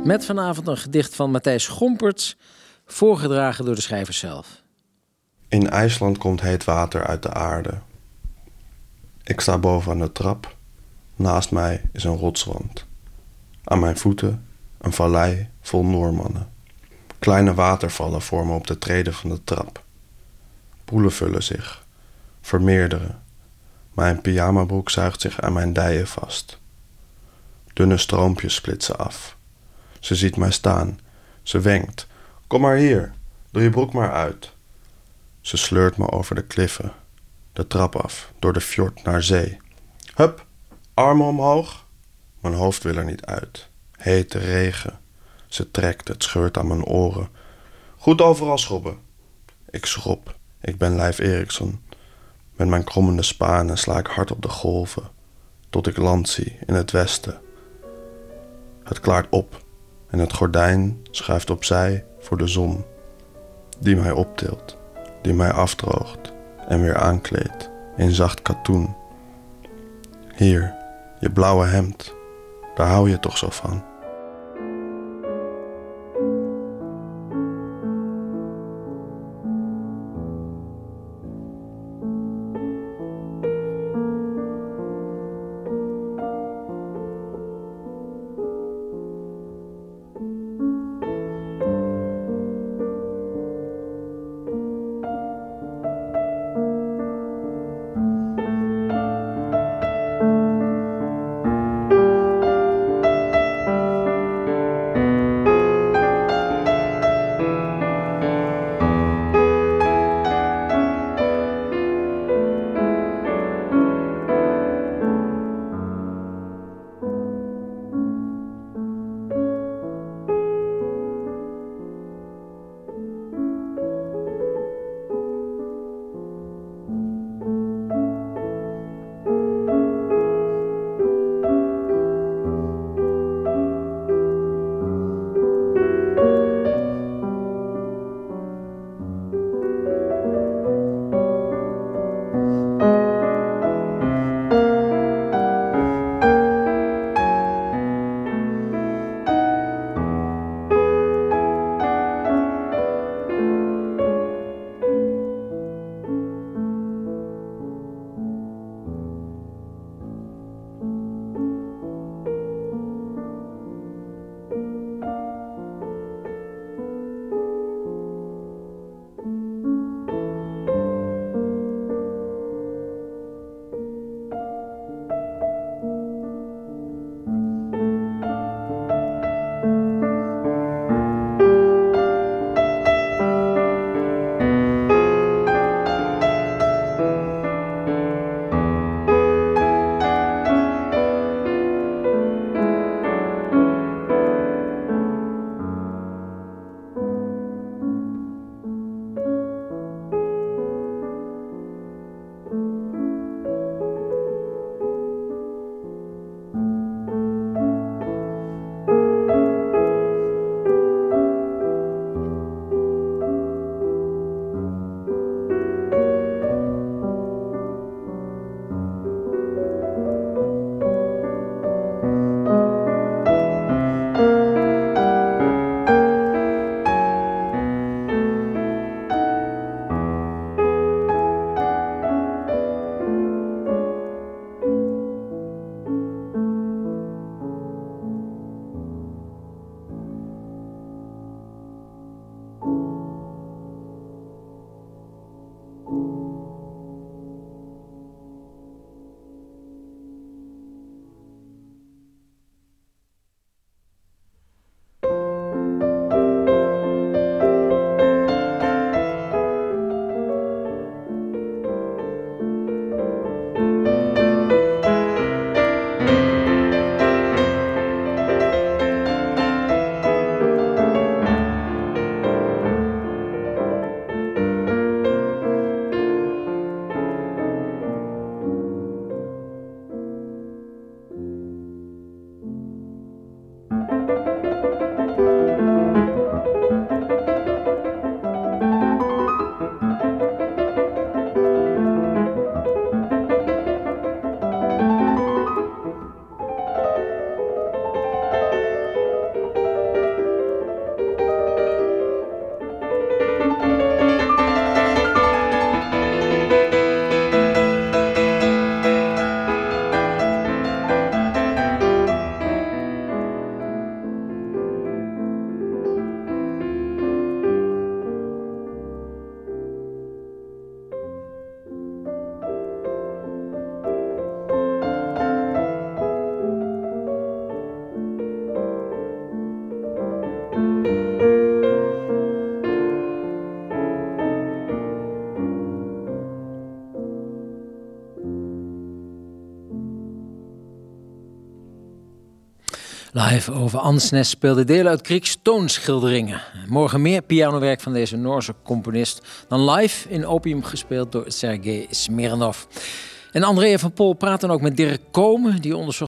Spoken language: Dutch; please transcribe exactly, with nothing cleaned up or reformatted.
Met vanavond een gedicht van Matthijs Gompertz, voorgedragen door de schrijver zelf. In IJsland komt heet water uit de aarde. Ik sta boven aan de trap. Naast mij is een rotswand. Aan mijn voeten een vallei vol Noormannen. Kleine watervallen vormen op de treden van de trap. Poelen vullen zich, vermeerderen. Mijn pyjamabroek zuigt zich aan mijn dijen vast. Dunne stroompjes splitsen af. Ze ziet mij staan. Ze wenkt. Kom maar hier, doe je broek maar uit. Ze sleurt me over de kliffen, de trap af, door de fjord naar zee. Hup, armen omhoog. Mijn hoofd wil er niet uit. Hete regen. Ze trekt, het scheurt aan mijn oren. Goed overal schrobben. Ik schrob. Ik ben Leif Erikson. Met mijn krommende spanen sla ik hard op de golven, tot ik land zie in het westen. Het klaart op en het gordijn schuift opzij voor de zon, die mij optilt, die mij afdroogt en weer aankleedt in zacht katoen. Hier, je blauwe hemd, daar hou je toch zo van. Live over Ansnes speelde delen uit Grieks toonschilderingen. Morgen meer pianowerk van deze Noorse componist dan live in Opium gespeeld door Sergei Smirnov. En Andrea van Pol praat dan ook met Dirk Komen, die onderzocht